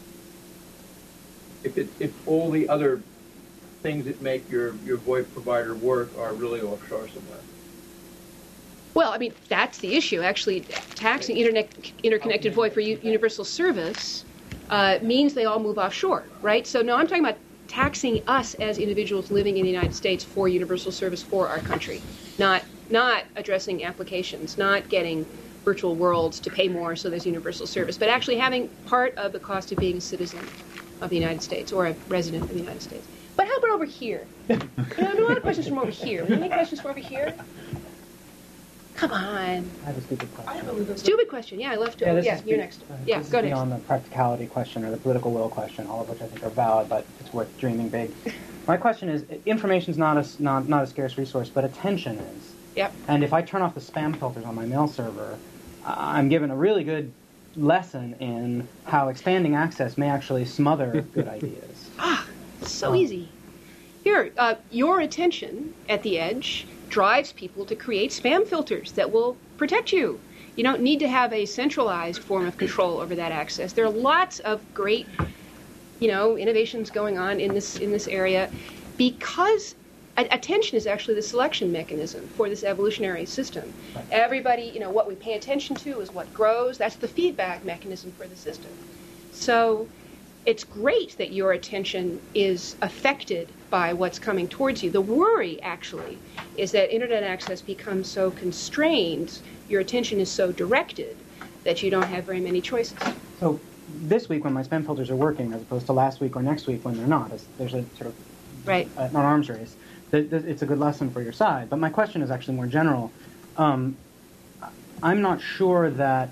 If all the other things that make your VoIP provider work are really offshore somewhere? Well, I mean, that's the issue. Actually, taxing interconnected VoIP for universal service means they all move offshore, right? So, no, I'm talking about taxing us as individuals living in the United States for universal service for our country, not addressing applications, not getting virtual worlds to pay more so there's universal service, but actually having part of the cost of being a citizen of the United States or a resident of the United States. But how about over here? I have a lot of questions from over here. Any questions from over here? Come on. I have a stupid question. Stupid question. Yeah, I love to. Yeah, Yeah, you're next. Yeah, this go is next. beyond the practicality question or the political will question, all of which I think are valid, but it's worth dreaming big. My question is, information is not a scarce resource, but attention is. Yep. And if I turn off the spam filters on my mail server, I'm given a really good lesson in how expanding access may actually smother good ideas. So easy. Here, your attention at the edge drives people to create spam filters that will protect you. You don't need to have a centralized form of control over that access. There are lots of great, innovations going on in this area because attention is actually the selection mechanism for this evolutionary system. Right. Everybody, what we pay attention to is what grows. That's the feedback mechanism for the system. So it's great that your attention is affected by what's coming towards you. The worry, actually, is that internet access becomes so constrained, your attention is so directed, that you don't have very many choices. So this week when my spam filters are working, as opposed to last week or next week when they're not, there's a sort of Right. An arms race. It's a good lesson for your side. But my question is actually more general. I'm not sure that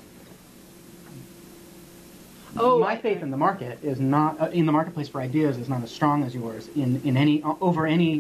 my faith in the market is not in the marketplace for ideas is not as strong as yours over any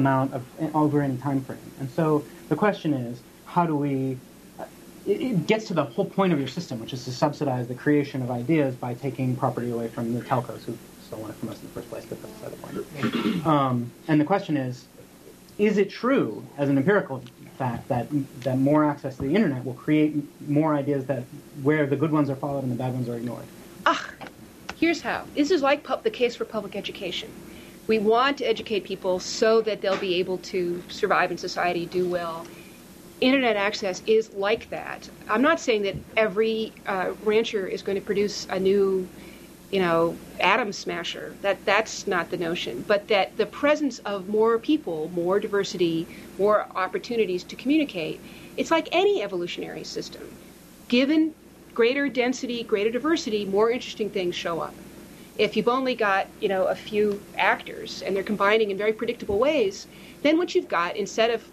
time frame. And so the question is, how do we? It gets to the whole point of your system, which is to subsidize the creation of ideas by taking property away from the telcos who still want it from us in the first place. But that's the other point. And the question is it true as an empirical fact that more access to the internet will create more ideas where the good ones are followed and the bad ones are ignored? Here's how. This is like the case for public education. We want to educate people so that they'll be able to survive in society, do well. Internet access is like that. I'm not saying that every rancher is going to produce a new, atom smasher. That's not the notion. But that the presence of more people, more diversity, more opportunities to communicate, it's like any evolutionary system. Given greater density, greater diversity, more interesting things show up. If you've only got, a few actors and they're combining in very predictable ways, then what you've got, instead of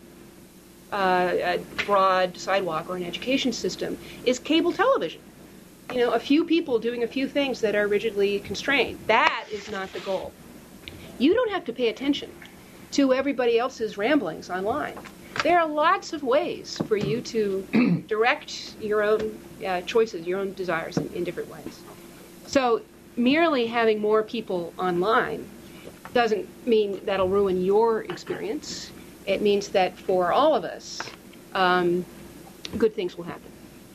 a broad sidewalk or an education system, is cable television. A few people doing a few things that are rigidly constrained. That is not the goal. You don't have to pay attention to everybody else's ramblings online. There are lots of ways for you to direct your own choices, your own desires in different ways. So merely having more people online doesn't mean that'll ruin your experience. It means that for all of us, good things will happen.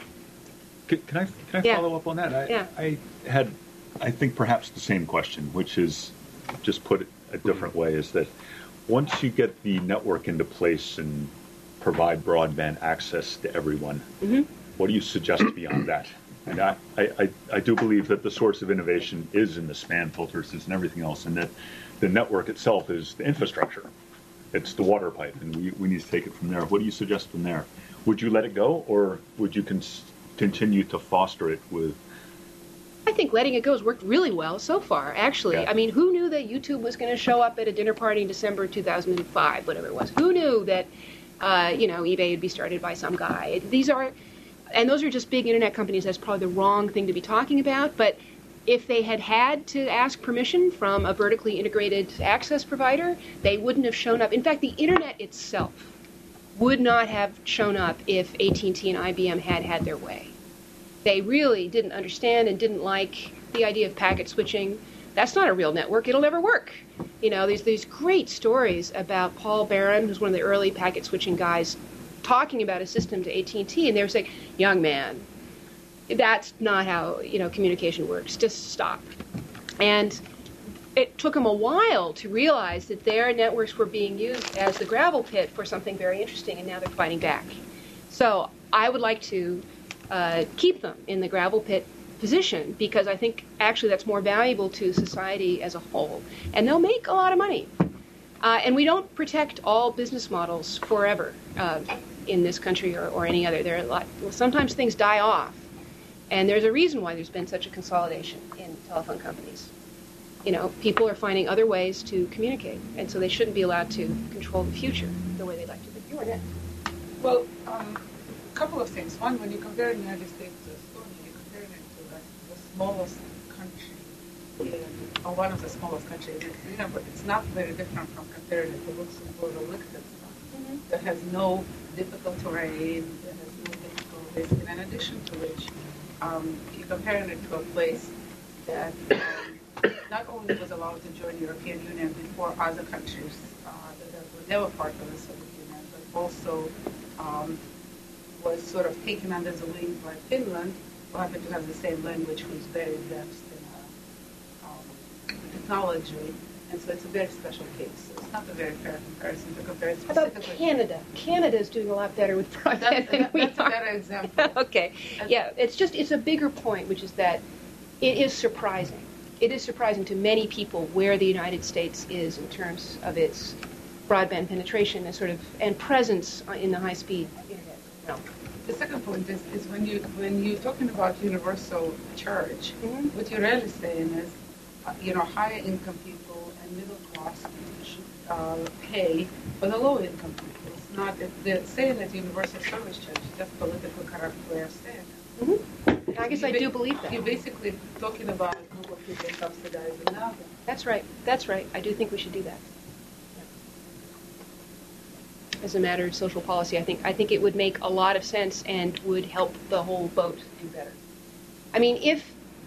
Can I follow up on that? I had, I think, perhaps the same question, which is, just put it a different way, is that once you get the network into place and provide broadband access to everyone, what do you suggest beyond that? And I do believe that the source of innovation is in the spam filters and everything else, and that the network itself is the infrastructure. It's the water pipe, and we need to take it from there. What do you suggest from there? Would you let it go, or would you continue to foster it with? I think letting it go has worked really well so far, actually. Yeah. I mean, who knew that YouTube was going to show up at a dinner party in December 2005, whatever it was? Who knew that, eBay would be started by some guy? Those are just big internet companies. That's probably the wrong thing to be talking about. But if they had to ask permission from a vertically integrated access provider, they wouldn't have shown up. In fact, the internet itself would not have shown up if AT&T and IBM had their way. They really didn't understand and didn't like the idea of packet switching. That's not a real network. It'll never work. There's these great stories about Paul Barron, who's one of the early packet switching guys, talking about a system to AT&T, and they were saying, young man, that's not how communication works. Just stop. And it took them a while to realize that their networks were being used as the gravel pit for something very interesting, and now they're fighting back. So I would like to keep them in the gravel pit position, because I think actually that's more valuable to society as a whole. And they'll make a lot of money. And we don't protect all business models forever in this country or any other. There are sometimes things die off. And there's a reason why there's been such a consolidation in telephone companies. People are finding other ways to communicate, and so they shouldn't be allowed to control the future the way they like to. You were next. Well, couple of things. One, when you compare the United States to Estonia, you're comparing it to the smallest country, or one of the smallest countries. But it's not very different from comparing it to Luxembourg or Liechtenstein, that has no difficult terrain, that has no difficult risk. And in addition to which, you're comparing it to a place that not only was allowed to join the European Union before other countries that were never part of the Soviet Union, but also was sort of taken under the wing by Finland, who happened to have the same language, who's very advanced in technology. And so it's a very special case. So it's not a very fair comparison to compare it How about specifically. Canada? Canada is doing a lot better with broadband than we That's a are. better example. Okay. Yeah, it's a bigger point, which is that it is surprising. It is surprising to many people where the United States is in terms of its broadband penetration and presence in the high-speed internet realm. The second point is when you're talking about universal charge, what you're really saying is, higher income people and middle class should pay for the low income people. It's not they're saying that universal service charge is just politically correct way of saying it. I guess I do believe that. You're basically talking about a group of people subsidizing nothing. That's right. That's right. I do think we should do that. As a matter of social policy, I think it would make a lot of sense and would help the whole boat do better. I mean, if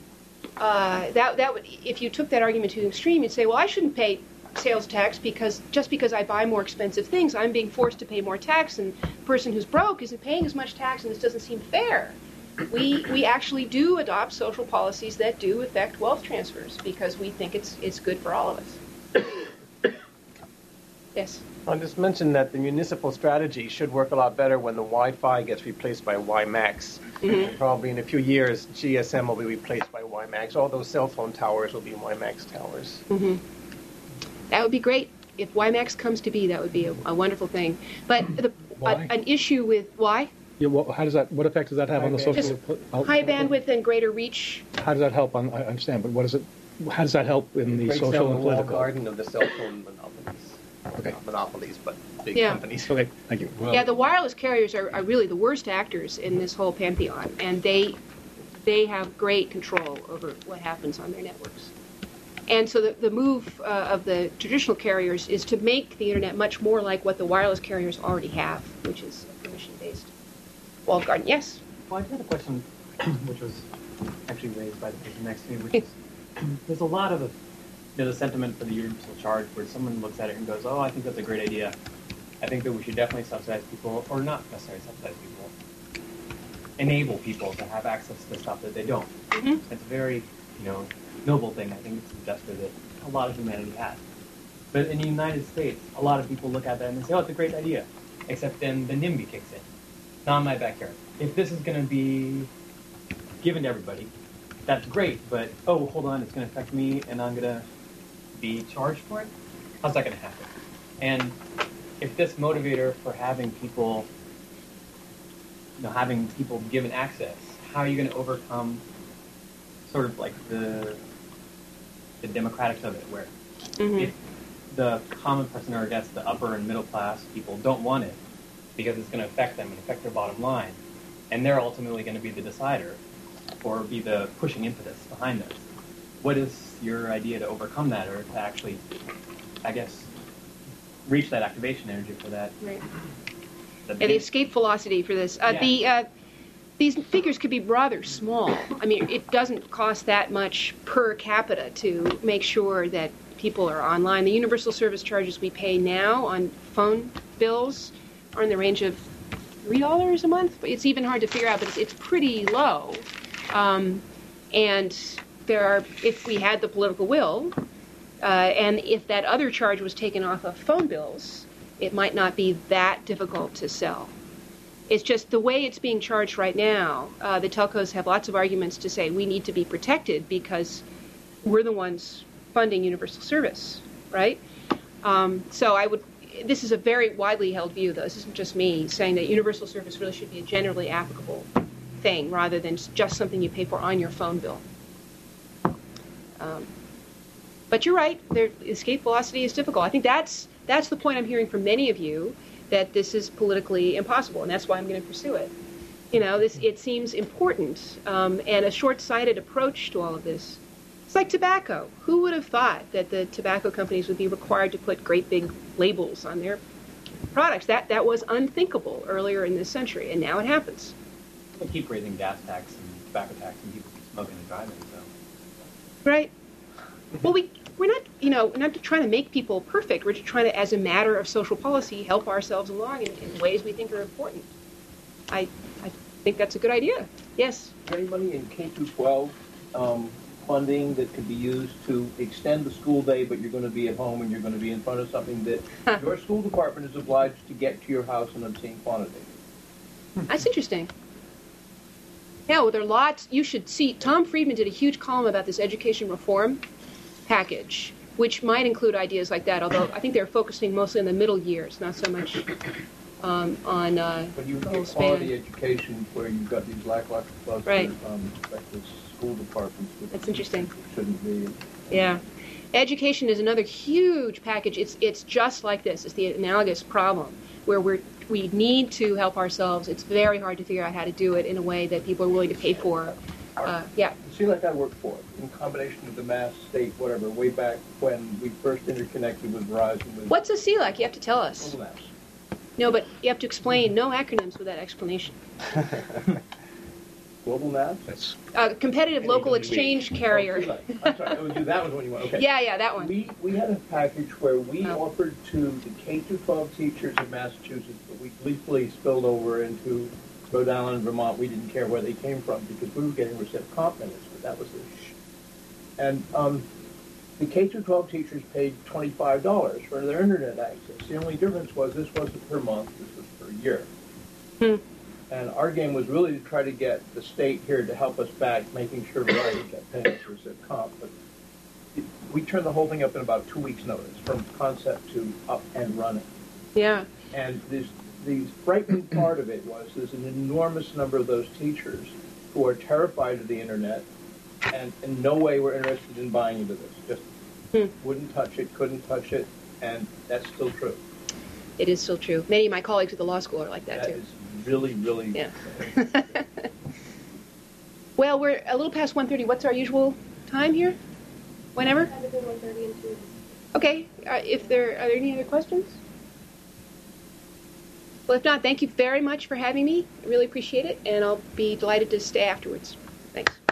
if you took that argument to the extreme, you'd say, well, I shouldn't pay sales tax because I buy more expensive things, I'm being forced to pay more tax, and the person who's broke isn't paying as much tax, and this doesn't seem fair. We actually do adopt social policies that do affect wealth transfers because we think it's good for all of us. Yes. I'll just mention that the municipal strategy should work a lot better when the Wi-Fi gets replaced by WiMAX. Probably in a few years, GSM will be replaced by WiMAX. All those cell phone towers will be WiMAX towers. That would be great. If WiMAX comes to be, that would be a wonderful thing. But an issue with why? Yeah, what effect does that have on the social? High bandwidth and greater reach. How does that help I understand, but how does that help in the Breaks social down and the walled political? garden of the cell phone monopolies. Okay. Not monopolies, but big Yeah. companies. Okay, thank you. Yeah, the wireless carriers are really the worst actors in this whole pantheon, and they have great control over what happens on their networks. And so the move of the traditional carriers is to make the internet much more like what the wireless carriers already have, which is a permission-based walled garden. Yes? Well, I had a question which was actually raised by the person next to me, which is there's a lot of the sentiment for the universal charge where someone looks at it and goes, oh, I think that's a great idea. I think that we should definitely subsidize people, or not necessarily subsidize people, enable people to have access to stuff that they don't. It's a very, noble thing. I think it's a gesture that a lot of humanity has. But in the United States, a lot of people look at that and they say, oh, it's a great idea. Except then the NIMBY kicks in. Not in my backyard. If this is going to be given to everybody, that's great, but, oh, hold on, it's going to affect me and I'm going to be charged for it? How's that going to happen? And if this motivator for having people given access, how are you going to overcome sort of like the democratics of it, where if the common person, or I guess the upper and middle class people, don't want it because it's going to affect them and affect their bottom line, and they're ultimately going to be the decider or be the pushing impetus behind this. What is your idea to overcome that, or to actually, I guess, reach that activation energy for that? Right. The escape velocity for this. These figures could be rather small. I mean, it doesn't cost that much per capita to make sure that people are online. The universal service charges we pay now on phone bills are in the range of $3 a month. It's even hard to figure out, but it's pretty low. And if we had the political will, and if that other charge was taken off of phone bills, it might not be that difficult to sell. It's just the way it's being charged right now, the telcos have lots of arguments to say we need to be protected because we're the ones funding universal service, right? This is a very widely held view, though. This isn't just me saying that universal service really should be a generally applicable thing rather than just something you pay for on your phone bill. But you're right, escape velocity is difficult. I think that's the point I'm hearing from many of you, that this is politically impossible, and that's why I'm going to pursue it. It seems important, and a short-sighted approach to all of this. It's like tobacco. Who would have thought that the tobacco companies would be required to put great big labels on their products? That was unthinkable earlier in this century, and now it happens. They keep raising gas tax and tobacco tax, and people keep smoking and driving. So. Right. Well, we're not trying to make people perfect. We're just trying to, as a matter of social policy, help ourselves along in ways we think are important. I think that's a good idea. Yes. Is there any money in K through 12 funding that could be used to extend the school day, but you're going to be at home and you're going to be in front of something that your school department is obliged to get to your house in obscene quantity? That's interesting. Yeah, well, there are lots. You should see, Tom Friedman did a huge column about this education reform package, which might include ideas like that, although I think they're focusing mostly on the middle years, not so much on But you the get whole quality span. education where you've got these lackluster cluster, Right. like the school departments. Which That's interesting. Shouldn't be. Yeah. Education is another huge package. It's just like this. It's the analogous problem where we need to help ourselves. It's very hard to figure out how to do it in a way that people are willing to pay for. Yeah. See, like I worked for, in combination with the Mass, State, whatever, way back when we first interconnected with Verizon. What's a CELAC? You have to tell us. Global Maps. No, but you have to explain. No acronyms without explanation. Global Maps? That's Competitive local exchange carrier. I'm sorry, that was when you went, okay. Yeah, that one. We had a package where we Oh. offered to the K-12 teachers in Massachusetts, but we gleefully spilled over into Rhode Island, Vermont. We didn't care where they came from because we were getting recip comp minutes, but that was the And the K-12 teachers paid $25 for their internet access. The only difference was this wasn't per month, this was per year. And our game was really to try to get the state here to help us back, making sure Verizon kept paying us recip comp. But we turned the whole thing up in about 2 weeks' notice, from concept to up and running. Yeah. And the frightening part of it was there's an enormous number of those teachers who are terrified of the internet and in no way were interested in buying into this. Just wouldn't touch it, couldn't touch it, and that's still true. It is still true. Many of my colleagues at the law school are like that, That too. is really, really... Yeah. Well, we're a little past 1:30. What's our usual time here? Whenever? Between 1:30 and 2. Okay. Are there any other questions? Well, if not, thank you very much for having me. I really appreciate it, and I'll be delighted to stay afterwards. Thanks.